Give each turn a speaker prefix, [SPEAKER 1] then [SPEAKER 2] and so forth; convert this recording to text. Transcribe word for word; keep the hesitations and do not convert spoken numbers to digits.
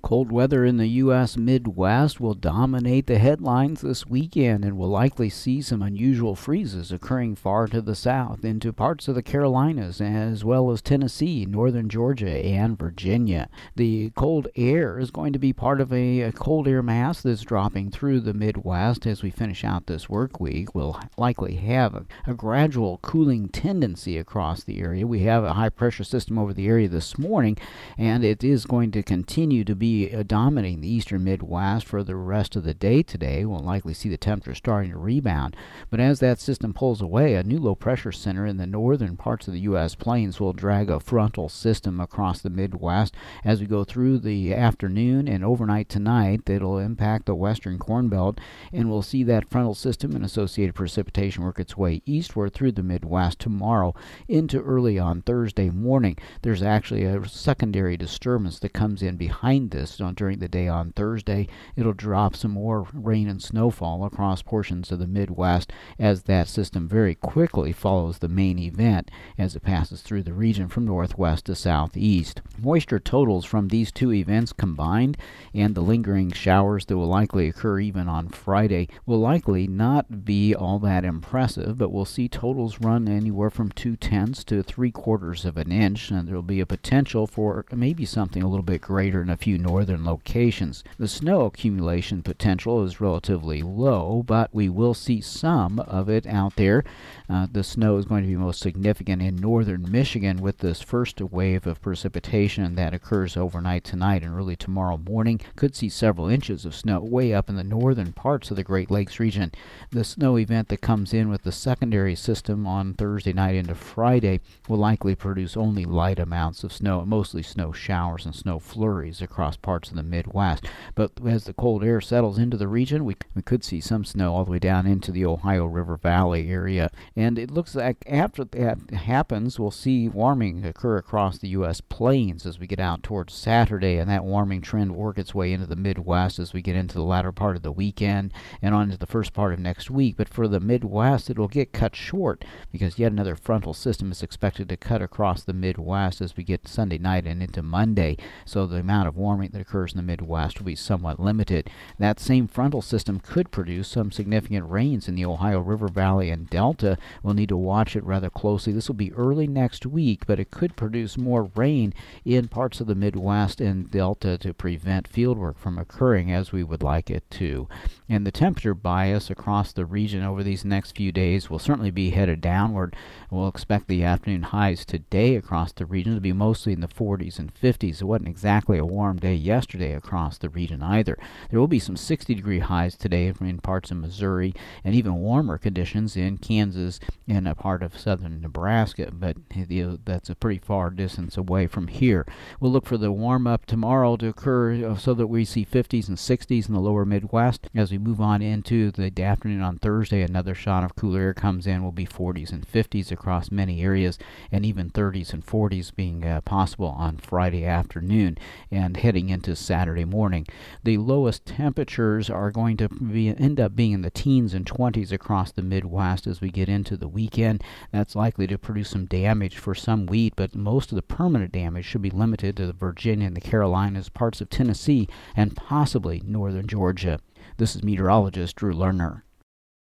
[SPEAKER 1] Cold weather in the U S Midwest will dominate the headlines this weekend, and we'll likely see some unusual freezes occurring far to the south into parts of the Carolinas, as well as Tennessee, northern Georgia, and Virginia. The cold air is going to be part of a, a cold air mass that's dropping through the Midwest as we finish out this work week. We'll likely have a, a gradual cooling tendency across the area. We have a high pressure system over the area this morning, and it is going to continue to be Uh, dominating the eastern Midwest for the rest of the day today. We'll likely see the temperature starting to rebound, but as that system pulls away, a new low pressure center in the northern parts of the U S plains will drag a frontal system across the Midwest as we go through the afternoon and overnight tonight. It'll impact the western Corn Belt, and we'll see that frontal system and associated precipitation work its way eastward through the Midwest tomorrow into early on Thursday morning. There's actually a secondary disturbance that comes in behind this on during the day on Thursday. It'll drop some more rain and snowfall across portions of the Midwest as that system very quickly follows the main event as it passes through the region from northwest to southeast. Moisture totals from these two events combined and the lingering showers that will likely occur even on Friday will likely not be all that impressive, but we'll see totals run anywhere from two tenths to three quarters of an inch, and there'll be a potential for maybe something a little bit greater in a few northern locations. The snow accumulation potential is relatively low, but we will see some of it out there. Uh, the snow is going to be most significant in northern Michigan with this first wave of precipitation that occurs overnight tonight and early tomorrow morning. Could see several inches of snow way up in the northern parts of the Great Lakes region. The snow event that comes in with the secondary system on Thursday night into Friday will likely produce only light amounts of snow, mostly snow showers and snow flurries across parts of the Midwest. But as the cold air settles into the region, we, we could see some snow all the way down into the Ohio River Valley area. And it looks like after that happens, we'll see warming occur across the U S plains as we get out towards Saturday, and that warming trend will work its way into the Midwest as we get into the latter part of the weekend and on into the first part of next week. But for the Midwest, it'll get cut short because yet another frontal system is expected to cut across the Midwest as we get Sunday night and into Monday. So the amount of warming that occurs in the Midwest will be somewhat limited. That same frontal system could produce some significant rains in the Ohio River Valley and Delta. We'll need to watch it rather closely. This will be early next week, but it could produce more rain in parts of the Midwest and Delta to prevent fieldwork from occurring as we would like it to. And the temperature bias across the region over these next few days will certainly be headed downward. We'll expect the afternoon highs today across the region to be mostly in the forties and fifties. It wasn't exactly a warm day yesterday across the region either. There will be some sixty degree highs today in parts of Missouri and even warmer conditions in Kansas and a part of southern Nebraska, but you know, that's a pretty far distance away from here. We'll look for the warm up tomorrow to occur so that we see fifties and sixties in the lower Midwest. As we move on into the afternoon on Thursday, another shot of cooler air comes in. Will be forties and fifties across many areas, and even thirties and forties being uh, possible on Friday afternoon and heading into Saturday morning. The lowest temperatures are going to be, end up being in the teens and twenties across the Midwest as we get into the weekend. That's likely to produce some damage for some wheat, but most of the permanent damage should be limited to the Virginia and the Carolinas, parts of Tennessee, and possibly northern Georgia. This is meteorologist Drew Lerner.